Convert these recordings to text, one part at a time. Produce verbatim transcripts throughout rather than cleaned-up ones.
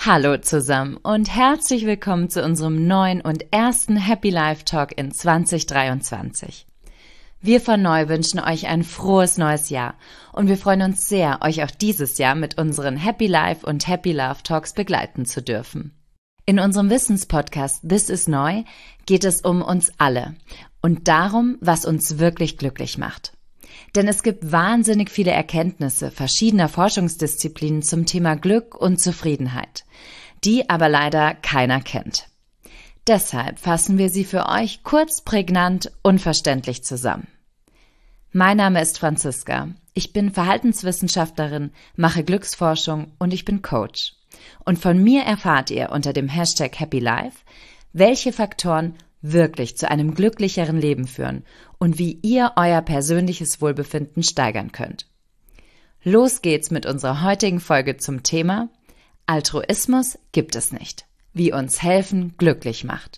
Hallo zusammen und herzlich willkommen zu unserem neuen und ersten Happy Life Talk in zwanzig dreiundzwanzig. Wir von Neu wünschen euch ein frohes neues Jahr und wir freuen uns sehr, euch auch dieses Jahr mit unseren Happy Life und Happy Love Talks begleiten zu dürfen. In unserem Wissenspodcast This is Neu geht es um uns alle und darum, was uns wirklich glücklich macht. Denn es gibt wahnsinnig viele Erkenntnisse verschiedener Forschungsdisziplinen zum Thema Glück und Zufriedenheit, die aber leider keiner kennt. Deshalb fassen wir sie für euch kurz, prägnant und verständlich zusammen. Mein Name ist Franziska, ich bin Verhaltenswissenschaftlerin, mache Glücksforschung und ich bin Coach. Und von mir erfahrt ihr unter dem Hashtag Happy Life, welche Faktoren wirklich zu einem glücklicheren Leben führen und wie ihr euer persönliches Wohlbefinden steigern könnt. Los geht's mit unserer heutigen Folge zum Thema Altruismus gibt es nicht, wie uns helfen glücklich macht.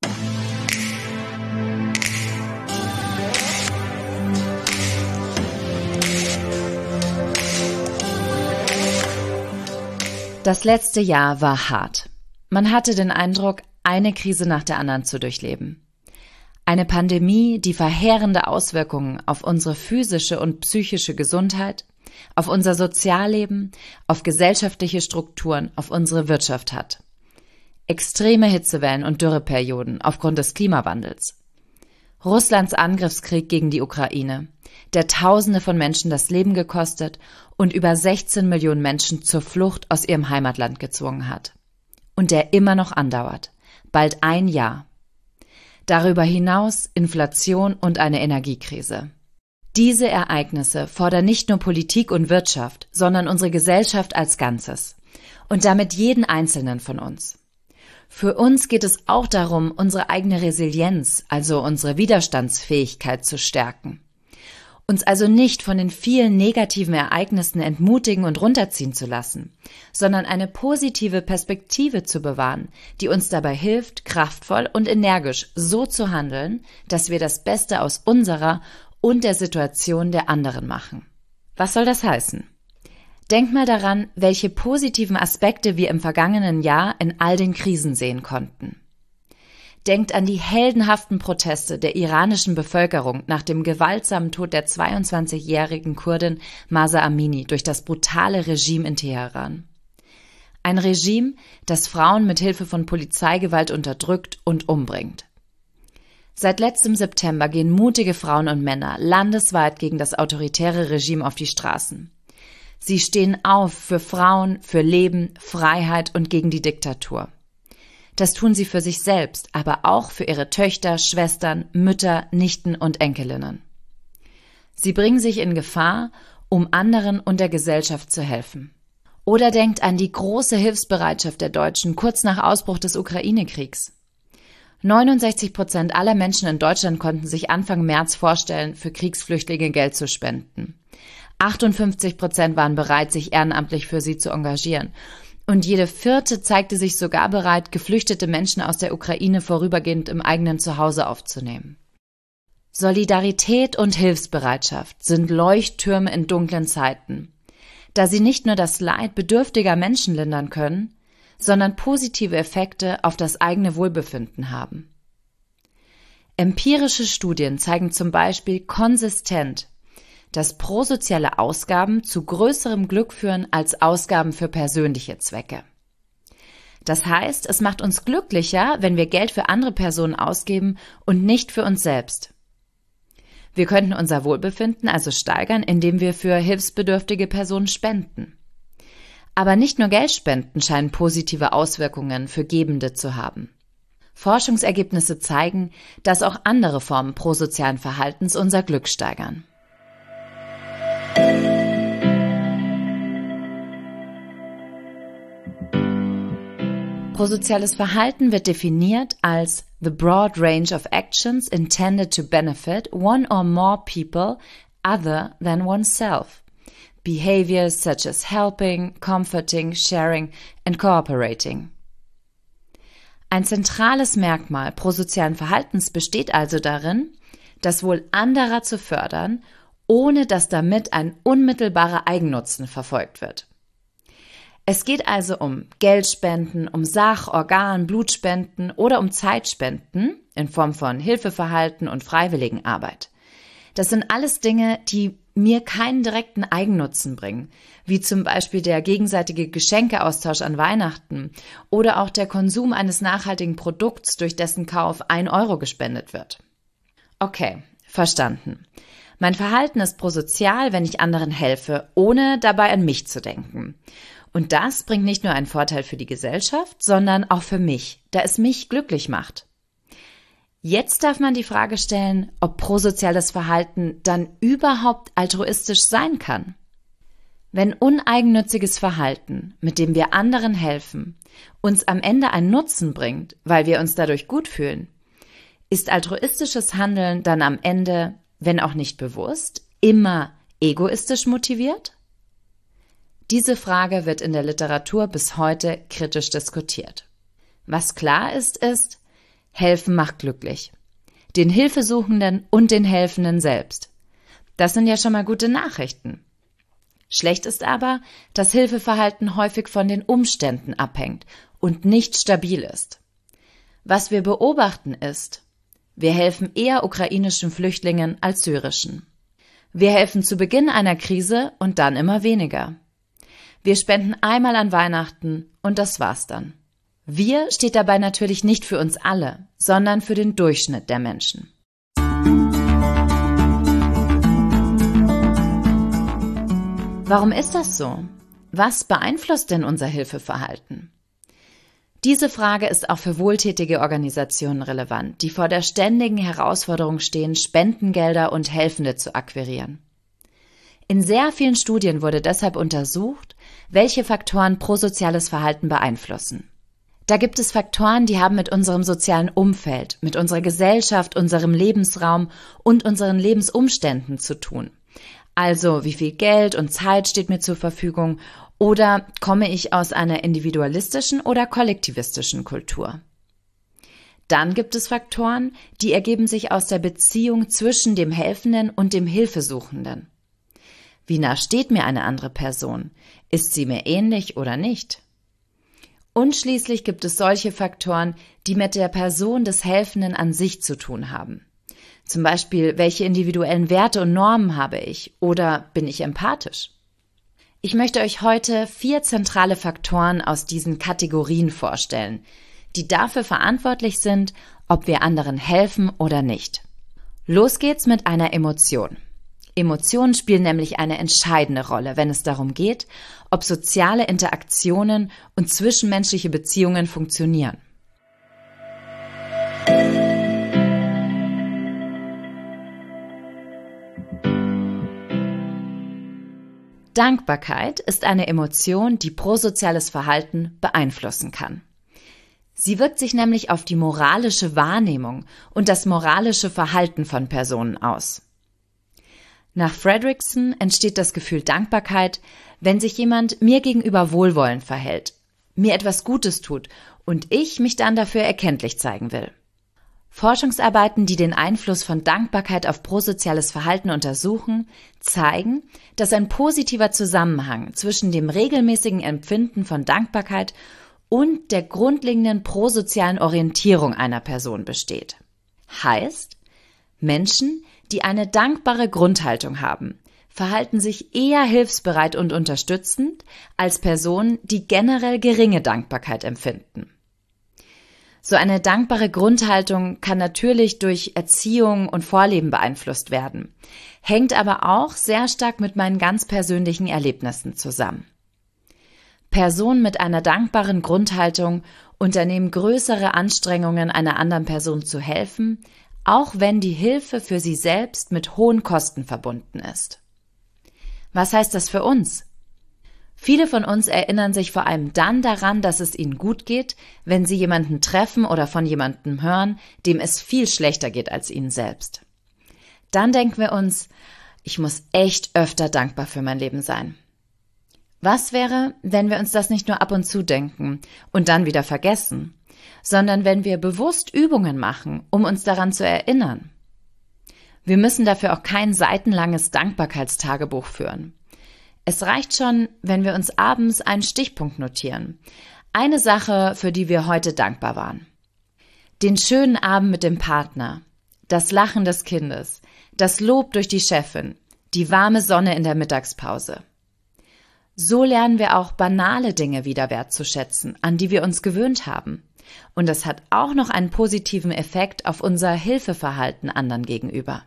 Das letzte Jahr war hart. Man hatte den Eindruck, eine Krise nach der anderen zu durchleben. Eine Pandemie, die verheerende Auswirkungen auf unsere physische und psychische Gesundheit, auf unser Sozialleben, auf gesellschaftliche Strukturen, auf unsere Wirtschaft hat. Extreme Hitzewellen und Dürreperioden aufgrund des Klimawandels. Russlands Angriffskrieg gegen die Ukraine, der Tausende von Menschen das Leben gekostet und über sechzehn Millionen Menschen zur Flucht aus ihrem Heimatland gezwungen hat. Und der immer noch andauert. Bald ein Jahr. Darüber hinaus Inflation und eine Energiekrise. Diese Ereignisse fordern nicht nur Politik und Wirtschaft, sondern unsere Gesellschaft als Ganzes. Und damit jeden Einzelnen von uns. Für uns geht es auch darum, unsere eigene Resilienz, also unsere Widerstandsfähigkeit zu stärken. Uns also nicht von den vielen negativen Ereignissen entmutigen und runterziehen zu lassen, sondern eine positive Perspektive zu bewahren, die uns dabei hilft, kraftvoll und energisch so zu handeln, dass wir das Beste aus unserer und der Situation der anderen machen. Was soll das heißen? Denk mal daran, welche positiven Aspekte wir im vergangenen Jahr in all den Krisen sehen konnten. Denkt an die heldenhaften Proteste der iranischen Bevölkerung nach dem gewaltsamen Tod der zweiundzwanzigjährigen Kurdin Mahsa Amini durch das brutale Regime in Teheran. Ein Regime, das Frauen mit Hilfe von Polizeigewalt unterdrückt und umbringt. Seit letztem September gehen mutige Frauen und Männer landesweit gegen das autoritäre Regime auf die Straßen. Sie stehen auf für Frauen, für Leben, Freiheit und gegen die Diktatur. Das tun sie für sich selbst, aber auch für ihre Töchter, Schwestern, Mütter, Nichten und Enkelinnen. Sie bringen sich in Gefahr, um anderen und der Gesellschaft zu helfen. Oder denkt an die große Hilfsbereitschaft der Deutschen kurz nach Ausbruch des Ukraine-Kriegs. neunundsechzig Prozent aller Menschen in Deutschland konnten sich Anfang März vorstellen, für Kriegsflüchtlinge Geld zu spenden. achtundfünfzig Prozent waren bereit, sich ehrenamtlich für sie zu engagieren. Und jede vierte zeigte sich sogar bereit, geflüchtete Menschen aus der Ukraine vorübergehend im eigenen Zuhause aufzunehmen. Solidarität und Hilfsbereitschaft sind Leuchttürme in dunklen Zeiten, da sie nicht nur das Leid bedürftiger Menschen lindern können, sondern positive Effekte auf das eigene Wohlbefinden haben. Empirische Studien zeigen zum Beispiel konsistent, dass prosoziale Ausgaben zu größerem Glück führen als Ausgaben für persönliche Zwecke. Das heißt, es macht uns glücklicher, wenn wir Geld für andere Personen ausgeben und nicht für uns selbst. Wir könnten unser Wohlbefinden also steigern, indem wir für hilfsbedürftige Personen spenden. Aber nicht nur Geldspenden scheinen positive Auswirkungen für Gebende zu haben. Forschungsergebnisse zeigen, dass auch andere Formen prosozialen Verhaltens unser Glück steigern. Prosoziales Verhalten wird definiert als the broad range of actions intended to benefit one or more people other than oneself. Behaviors such as helping, comforting, sharing and cooperating. Ein zentrales Merkmal prosozialen Verhaltens besteht also darin, das Wohl anderer zu fördern, ohne dass damit ein unmittelbarer Eigennutzen verfolgt wird. Es geht also um Geldspenden, um Sach-, Organ-, Blutspenden oder um Zeitspenden in Form von Hilfeverhalten und Freiwilligenarbeit. Das sind alles Dinge, die mir keinen direkten Eigennutzen bringen, wie zum Beispiel der gegenseitige Geschenkeaustausch an Weihnachten oder auch der Konsum eines nachhaltigen Produkts, durch dessen Kauf ein Euro gespendet wird. Okay, verstanden. Mein Verhalten ist prosozial, wenn ich anderen helfe, ohne dabei an mich zu denken. Und das bringt nicht nur einen Vorteil für die Gesellschaft, sondern auch für mich, da es mich glücklich macht. Jetzt darf man die Frage stellen, ob prosoziales Verhalten dann überhaupt altruistisch sein kann. Wenn uneigennütziges Verhalten, mit dem wir anderen helfen, uns am Ende einen Nutzen bringt, weil wir uns dadurch gut fühlen, ist altruistisches Handeln dann am Ende, wenn auch nicht bewusst, immer egoistisch motiviert? Diese Frage wird in der Literatur bis heute kritisch diskutiert. Was klar ist, ist, Helfen macht glücklich. Den Hilfesuchenden und den Helfenden selbst. Das sind ja schon mal gute Nachrichten. Schlecht ist aber, dass Hilfeverhalten häufig von den Umständen abhängt und nicht stabil ist. Was wir beobachten ist, wir helfen eher ukrainischen Flüchtlingen als syrischen. Wir helfen zu Beginn einer Krise und dann immer weniger. Wir spenden einmal an Weihnachten und das war's dann. Wir steht dabei natürlich nicht für uns alle, sondern für den Durchschnitt der Menschen. Warum ist das so? Was beeinflusst denn unser Hilfeverhalten? Diese Frage ist auch für wohltätige Organisationen relevant, die vor der ständigen Herausforderung stehen, Spendengelder und Helfende zu akquirieren. In sehr vielen Studien wurde deshalb untersucht, welche Faktoren prosoziales Verhalten beeinflussen. Da gibt es Faktoren, die haben mit unserem sozialen Umfeld, mit unserer Gesellschaft, unserem Lebensraum und unseren Lebensumständen zu tun. Also wie viel Geld und Zeit steht mir zur Verfügung oder komme ich aus einer individualistischen oder kollektivistischen Kultur? Dann gibt es Faktoren, die ergeben sich aus der Beziehung zwischen dem Helfenden und dem Hilfesuchenden. Wie nah steht mir eine andere Person? Ist sie mir ähnlich oder nicht? Und schließlich gibt es solche Faktoren, die mit der Person des Helfenden an sich zu tun haben. Zum Beispiel, welche individuellen Werte und Normen habe ich oder bin ich empathisch? Ich möchte euch heute vier zentrale Faktoren aus diesen Kategorien vorstellen, die dafür verantwortlich sind, ob wir anderen helfen oder nicht. Los geht's mit einer Emotion. Emotionen spielen nämlich eine entscheidende Rolle, wenn es darum geht, ob soziale Interaktionen und zwischenmenschliche Beziehungen funktionieren. Dankbarkeit ist eine Emotion, die prosoziales Verhalten beeinflussen kann. Sie wirkt sich nämlich auf die moralische Wahrnehmung und das moralische Verhalten von Personen aus. Nach Fredrickson entsteht das Gefühl Dankbarkeit, wenn sich jemand mir gegenüber wohlwollend verhält, mir etwas Gutes tut und ich mich dann dafür erkenntlich zeigen will. Forschungsarbeiten, die den Einfluss von Dankbarkeit auf prosoziales Verhalten untersuchen, zeigen, dass ein positiver Zusammenhang zwischen dem regelmäßigen Empfinden von Dankbarkeit und der grundlegenden prosozialen Orientierung einer Person besteht. Heißt, Menschen, die eine dankbare Grundhaltung haben, verhalten sich eher hilfsbereit und unterstützend als Personen, die generell geringe Dankbarkeit empfinden. So eine dankbare Grundhaltung kann natürlich durch Erziehung und Vorleben beeinflusst werden, hängt aber auch sehr stark mit meinen ganz persönlichen Erlebnissen zusammen. Personen mit einer dankbaren Grundhaltung unternehmen größere Anstrengungen, einer anderen Person zu helfen, auch wenn die Hilfe für sie selbst mit hohen Kosten verbunden ist. Was heißt das für uns? Viele von uns erinnern sich vor allem dann daran, dass es ihnen gut geht, wenn sie jemanden treffen oder von jemandem hören, dem es viel schlechter geht als ihnen selbst. Dann denken wir uns, ich muss echt öfter dankbar für mein Leben sein. Was wäre, wenn wir uns das nicht nur ab und zu denken und dann wieder vergessen, sondern wenn wir bewusst Übungen machen, um uns daran zu erinnern? Wir müssen dafür auch kein seitenlanges Dankbarkeitstagebuch führen. Es reicht schon, wenn wir uns abends einen Stichpunkt notieren. Eine Sache, für die wir heute dankbar waren. Den schönen Abend mit dem Partner, das Lachen des Kindes, das Lob durch die Chefin, die warme Sonne in der Mittagspause. So lernen wir auch banale Dinge wieder wertzuschätzen, an die wir uns gewöhnt haben. Und das hat auch noch einen positiven Effekt auf unser Hilfeverhalten anderen gegenüber.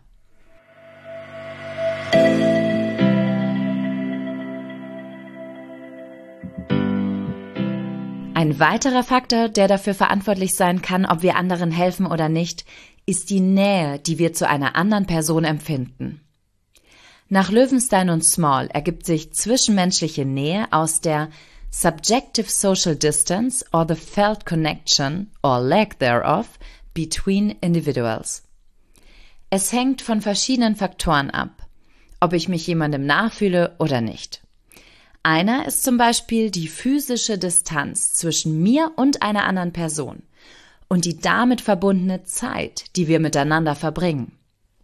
Ein weiterer Faktor, der dafür verantwortlich sein kann, ob wir anderen helfen oder nicht, ist die Nähe, die wir zu einer anderen Person empfinden. Nach Löwenstein und Small ergibt sich zwischenmenschliche Nähe aus der subjective social distance or the felt connection or lack thereof between individuals. Es hängt von verschiedenen Faktoren ab, ob ich mich jemandem nachfühle oder nicht. Einer ist zum Beispiel die physische Distanz zwischen mir und einer anderen Person und die damit verbundene Zeit, die wir miteinander verbringen.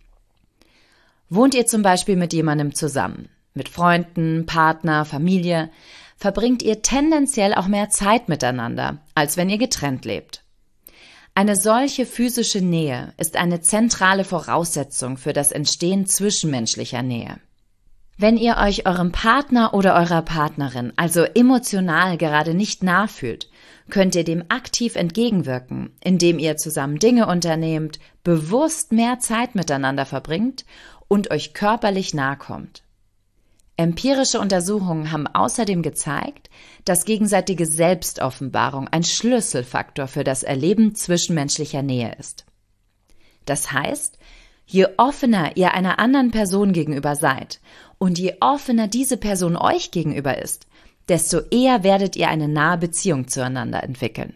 Wohnt ihr zum Beispiel mit jemandem zusammen, mit Freunden, Partner, Familie, verbringt ihr tendenziell auch mehr Zeit miteinander, als wenn ihr getrennt lebt. Eine solche physische Nähe ist eine zentrale Voraussetzung für das Entstehen zwischenmenschlicher Nähe. Wenn ihr euch eurem Partner oder eurer Partnerin also emotional gerade nicht nachfühlt, könnt ihr dem aktiv entgegenwirken, indem ihr zusammen Dinge unternehmt, bewusst mehr Zeit miteinander verbringt und euch körperlich nahe kommt. Empirische Untersuchungen haben außerdem gezeigt, dass gegenseitige Selbstoffenbarung ein Schlüsselfaktor für das Erleben zwischenmenschlicher Nähe ist. Das heißt, je offener ihr einer anderen Person gegenüber seid und je offener diese Person euch gegenüber ist, desto eher werdet ihr eine nahe Beziehung zueinander entwickeln.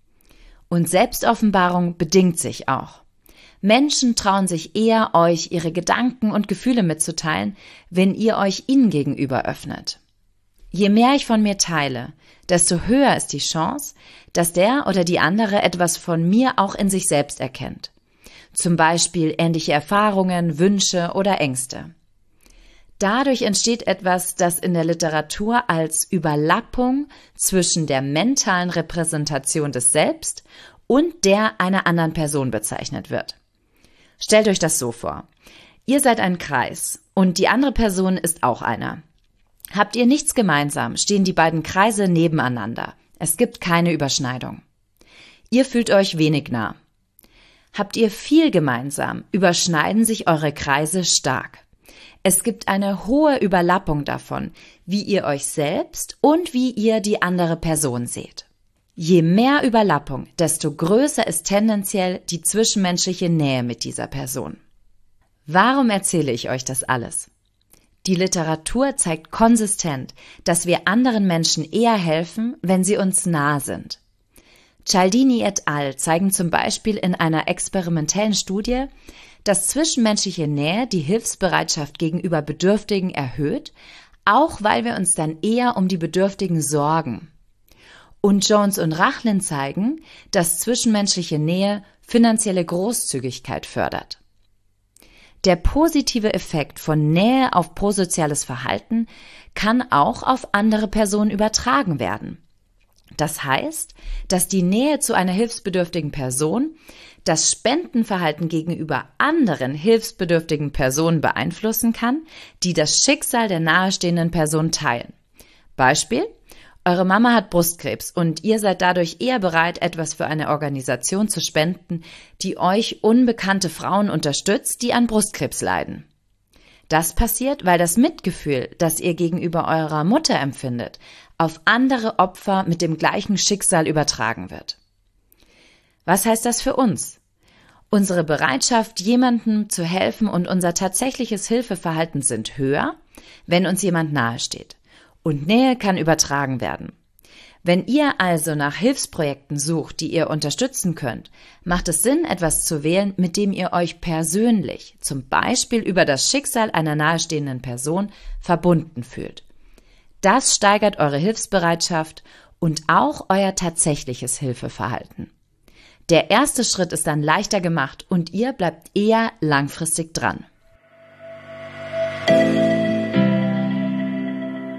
Und Selbstoffenbarung bedingt sich auch. Menschen trauen sich eher, euch ihre Gedanken und Gefühle mitzuteilen, wenn ihr euch ihnen gegenüber öffnet. Je mehr ich von mir teile, desto höher ist die Chance, dass der oder die andere etwas von mir auch in sich selbst erkennt. Zum Beispiel ähnliche Erfahrungen, Wünsche oder Ängste. Dadurch entsteht etwas, das in der Literatur als Überlappung zwischen der mentalen Repräsentation des Selbst und der einer anderen Person bezeichnet wird. Stellt euch das so vor. Ihr seid ein Kreis und die andere Person ist auch einer. Habt ihr nichts gemeinsam, stehen die beiden Kreise nebeneinander. Es gibt keine Überschneidung. Ihr fühlt euch wenig nah. Habt ihr viel gemeinsam, überschneiden sich eure Kreise stark. Es gibt eine hohe Überlappung davon, wie ihr euch selbst und wie ihr die andere Person seht. Je mehr Überlappung, desto größer ist tendenziell die zwischenmenschliche Nähe mit dieser Person. Warum erzähle ich euch das alles? Die Literatur zeigt konsistent, dass wir anderen Menschen eher helfen, wenn sie uns nah sind. Cialdini et al. Zeigen zum Beispiel in einer experimentellen Studie, dass zwischenmenschliche Nähe die Hilfsbereitschaft gegenüber Bedürftigen erhöht, auch weil wir uns dann eher um die Bedürftigen sorgen. Und Jones und Rachlin zeigen, dass zwischenmenschliche Nähe finanzielle Großzügigkeit fördert. Der positive Effekt von Nähe auf prosoziales Verhalten kann auch auf andere Personen übertragen werden. Das heißt, dass die Nähe zu einer hilfsbedürftigen Person das Spendenverhalten gegenüber anderen hilfsbedürftigen Personen beeinflussen kann, die das Schicksal der nahestehenden Person teilen. Beispiel: Eure Mama hat Brustkrebs und ihr seid dadurch eher bereit, etwas für eine Organisation zu spenden, die euch unbekannte Frauen unterstützt, die an Brustkrebs leiden. Das passiert, weil das Mitgefühl, das ihr gegenüber eurer Mutter empfindet, auf andere Opfer mit dem gleichen Schicksal übertragen wird. Was heißt das für uns? Unsere Bereitschaft, jemandem zu helfen und unser tatsächliches Hilfeverhalten sind höher, wenn uns jemand nahesteht. Und Nähe kann übertragen werden. Wenn ihr also nach Hilfsprojekten sucht, die ihr unterstützen könnt, macht es Sinn, etwas zu wählen, mit dem ihr euch persönlich, zum Beispiel über das Schicksal einer nahestehenden Person, verbunden fühlt. Das steigert eure Hilfsbereitschaft und auch euer tatsächliches Hilfeverhalten. Der erste Schritt ist dann leichter gemacht und ihr bleibt eher langfristig dran.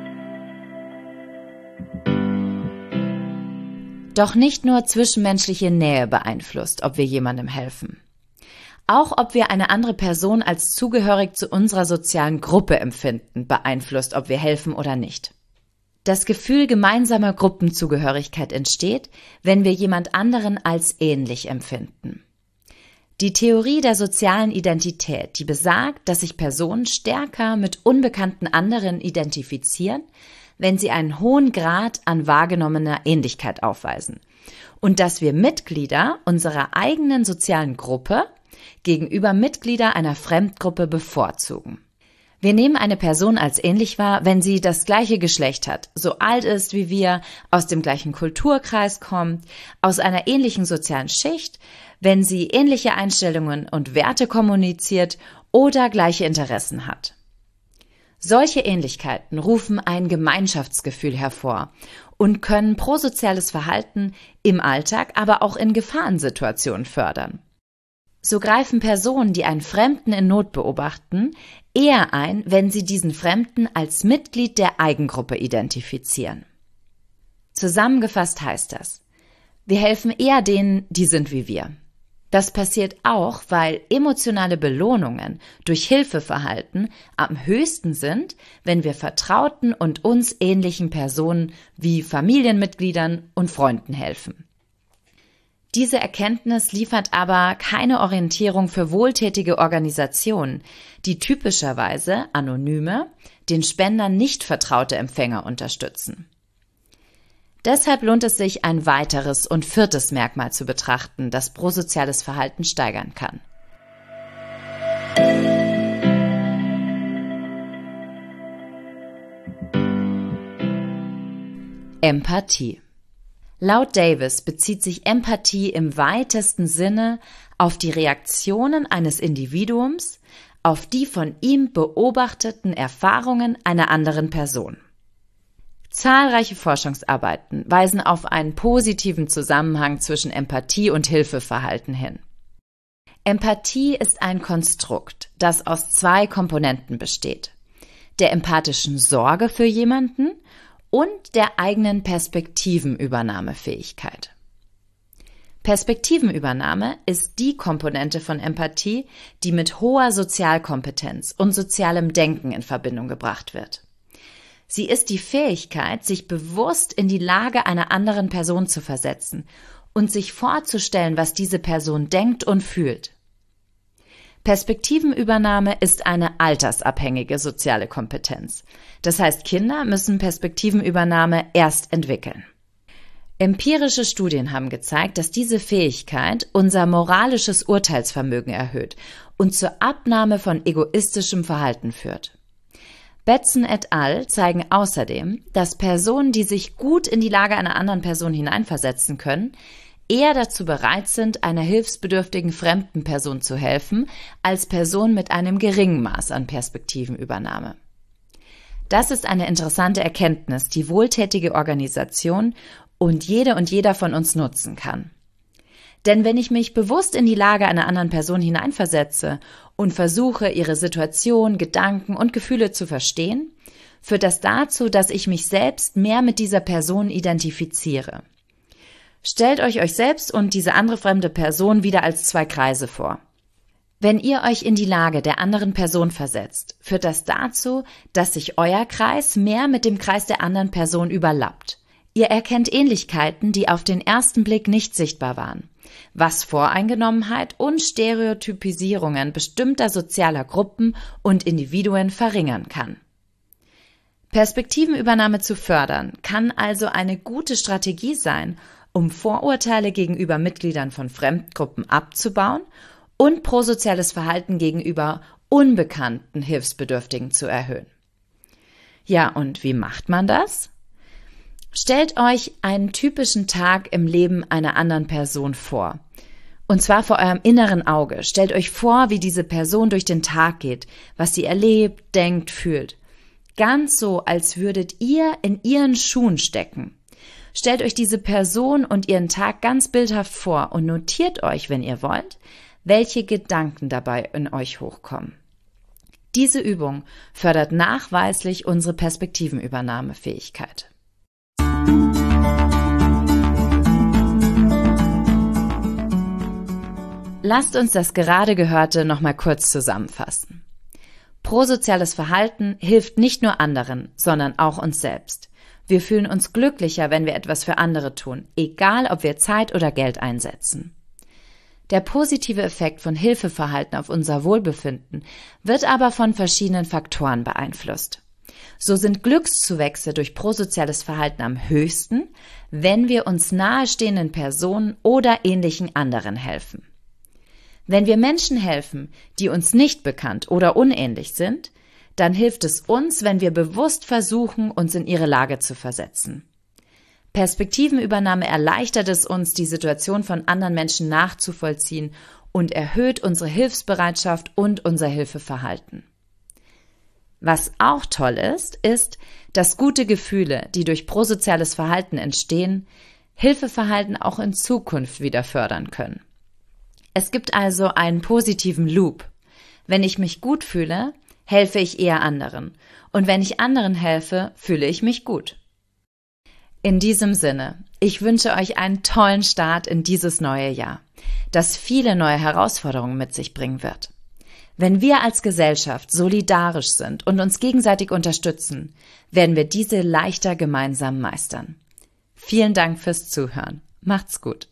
Doch nicht nur zwischenmenschliche Nähe beeinflusst, ob wir jemandem helfen. Auch ob wir eine andere Person als zugehörig zu unserer sozialen Gruppe empfinden, beeinflusst, ob wir helfen oder nicht. Das Gefühl gemeinsamer Gruppenzugehörigkeit entsteht, wenn wir jemand anderen als ähnlich empfinden. Die Theorie der sozialen Identität, die besagt, dass sich Personen stärker mit unbekannten anderen identifizieren, wenn sie einen hohen Grad an wahrgenommener Ähnlichkeit aufweisen und dass wir Mitglieder unserer eigenen sozialen Gruppe gegenüber Mitglieder einer Fremdgruppe bevorzugen. Wir nehmen eine Person als ähnlich wahr, wenn sie das gleiche Geschlecht hat, so alt ist wie wir, aus dem gleichen Kulturkreis kommt, aus einer ähnlichen sozialen Schicht, wenn sie ähnliche Einstellungen und Werte kommuniziert oder gleiche Interessen hat. Solche Ähnlichkeiten rufen ein Gemeinschaftsgefühl hervor und können prosoziales Verhalten im Alltag, aber auch in Gefahrensituationen fördern. So greifen Personen, die einen Fremden in Not beobachten, eher ein, wenn sie diesen Fremden als Mitglied der Eigengruppe identifizieren. Zusammengefasst heißt das: Wir helfen eher denen, die sind wie wir. Das passiert auch, weil emotionale Belohnungen durch Hilfeverhalten am höchsten sind, wenn wir vertrauten und uns ähnlichen Personen wie Familienmitgliedern und Freunden helfen. Diese Erkenntnis liefert aber keine Orientierung für wohltätige Organisationen, die typischerweise anonyme, den Spendern nicht vertraute Empfänger unterstützen. Deshalb lohnt es sich, ein weiteres und viertes Merkmal zu betrachten, das prosoziales Verhalten steigern kann. Empathie. Laut Davis bezieht sich Empathie im weitesten Sinne auf die Reaktionen eines Individuums auf die von ihm beobachteten Erfahrungen einer anderen Person. Zahlreiche Forschungsarbeiten weisen auf einen positiven Zusammenhang zwischen Empathie und Hilfeverhalten hin. Empathie ist ein Konstrukt, das aus zwei Komponenten besteht: der empathischen Sorge für jemanden und der eigenen Perspektivenübernahmefähigkeit. Perspektivenübernahme ist die Komponente von Empathie, die mit hoher Sozialkompetenz und sozialem Denken in Verbindung gebracht wird. Sie ist die Fähigkeit, sich bewusst in die Lage einer anderen Person zu versetzen und sich vorzustellen, was diese Person denkt und fühlt. Perspektivenübernahme ist eine altersabhängige soziale Kompetenz. Das heißt, Kinder müssen Perspektivenübernahme erst entwickeln. Empirische Studien haben gezeigt, dass diese Fähigkeit unser moralisches Urteilsvermögen erhöht und zur Abnahme von egoistischem Verhalten führt. Betzen et al. Zeigen außerdem, dass Personen, die sich gut in die Lage einer anderen Person hineinversetzen können, eher dazu bereit sind, einer hilfsbedürftigen fremden Person zu helfen, als Personen mit einem geringen Maß an Perspektivenübernahme. Das ist eine interessante Erkenntnis, die wohltätige Organisation und jede und jeder von uns nutzen kann. Denn wenn ich mich bewusst in die Lage einer anderen Person hineinversetze und versuche, ihre Situation, Gedanken und Gefühle zu verstehen, führt das dazu, dass ich mich selbst mehr mit dieser Person identifiziere. Stellt euch euch selbst und diese andere fremde Person wieder als zwei Kreise vor. Wenn ihr euch in die Lage der anderen Person versetzt, führt das dazu, dass sich euer Kreis mehr mit dem Kreis der anderen Person überlappt. Ihr erkennt Ähnlichkeiten, die auf den ersten Blick nicht sichtbar waren, was Voreingenommenheit und Stereotypisierungen bestimmter sozialer Gruppen und Individuen verringern kann. Perspektivenübernahme zu fördern kann also eine gute Strategie sein, um Vorurteile gegenüber Mitgliedern von Fremdgruppen abzubauen und prosoziales Verhalten gegenüber unbekannten Hilfsbedürftigen zu erhöhen. Ja, und wie macht man das? Stellt euch einen typischen Tag im Leben einer anderen Person vor. Und zwar vor eurem inneren Auge. Stellt euch vor, wie diese Person durch den Tag geht, was sie erlebt, denkt, fühlt. Ganz so, als würdet ihr in ihren Schuhen stecken. Stellt euch diese Person und ihren Tag ganz bildhaft vor und notiert euch, wenn ihr wollt, welche Gedanken dabei in euch hochkommen. Diese Übung fördert nachweislich unsere Perspektivenübernahmefähigkeit. Lasst uns das gerade Gehörte nochmal kurz zusammenfassen. Prosoziales Verhalten hilft nicht nur anderen, sondern auch uns selbst. Wir fühlen uns glücklicher, wenn wir etwas für andere tun, egal ob wir Zeit oder Geld einsetzen. Der positive Effekt von Hilfeverhalten auf unser Wohlbefinden wird aber von verschiedenen Faktoren beeinflusst. So sind Glückszuwächse durch prosoziales Verhalten am höchsten, wenn wir uns nahestehenden Personen oder ähnlichen anderen helfen. Wenn wir Menschen helfen, die uns nicht bekannt oder unähnlich sind, dann hilft es uns, wenn wir bewusst versuchen, uns in ihre Lage zu versetzen. Perspektivenübernahme erleichtert es uns, die Situation von anderen Menschen nachzuvollziehen und erhöht unsere Hilfsbereitschaft und unser Hilfeverhalten. Was auch toll ist, ist, dass gute Gefühle, die durch prosoziales Verhalten entstehen, Hilfeverhalten auch in Zukunft wieder fördern können. Es gibt also einen positiven Loop. Wenn ich mich gut fühle, helfe ich eher anderen. Und wenn ich anderen helfe, fühle ich mich gut. In diesem Sinne, ich wünsche euch einen tollen Start in dieses neue Jahr, das viele neue Herausforderungen mit sich bringen wird. Wenn wir als Gesellschaft solidarisch sind und uns gegenseitig unterstützen, werden wir diese leichter gemeinsam meistern. Vielen Dank fürs Zuhören. Macht's gut.